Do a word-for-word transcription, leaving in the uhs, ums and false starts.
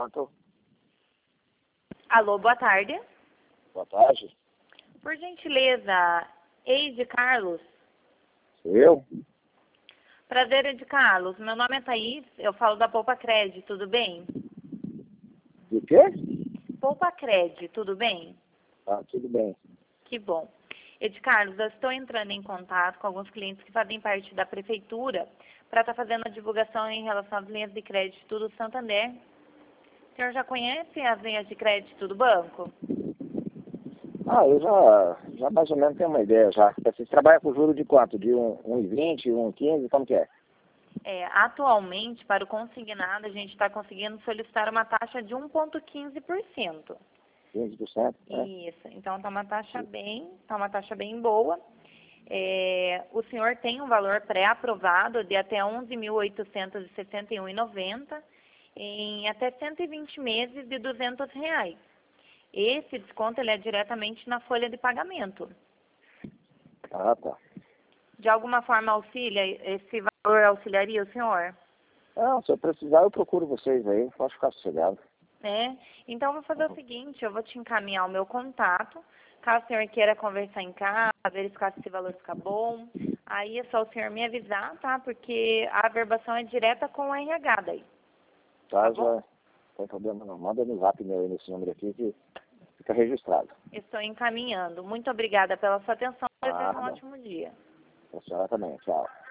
Pronto. Alô, boa tarde. Boa tarde. Por gentileza, Eide Carlos. Sou eu? Prazer, Eide Carlos. Meu nome é Thaís, eu falo da Poupa Cred, tudo bem? De quê? Poupa Cred, tudo bem? Tá, tudo bem. Que bom. Eide Carlos, eu estou entrando em contato com alguns clientes que fazem parte da prefeitura para estar fazendo a divulgação em relação às linhas de crédito do Santander. O senhor já conhece as linhas de crédito do banco? Ah, eu já, já mais ou menos tenho uma ideia já. Vocês trabalham com juro de quanto? De um um e vinte, um e quinze, como que é? É, atualmente, para o consignado, a gente está conseguindo solicitar uma taxa de um vírgula quinze por cento. quinze por cento, né? Isso, então está uma taxa bem, tá uma taxa bem boa. É, o senhor tem um valor pré-aprovado de até onze mil oitocentos e sessenta e um reais e noventa centavos em até cento e vinte meses de duzentos reais. Esse desconto ele é diretamente na folha de pagamento. Ah, tá. De alguma forma auxilia, esse valor auxiliaria o senhor? Não, se eu precisar eu procuro vocês aí, pode ficar sossegado. É? Então, eu vou fazer o seguinte, eu vou te encaminhar o meu contato, caso o senhor queira conversar em casa, verificar se esse valor fica bom, aí é só o senhor me avisar, tá? Porque a averbação é direta com o R H daí. Tá, Tá já bom? não tem problema não. Manda no zap meu aí nesse número aqui que fica registrado. Estou encaminhando. Muito obrigada pela sua atenção, desejo Ah, um bom. ótimo dia. A senhora também, tchau.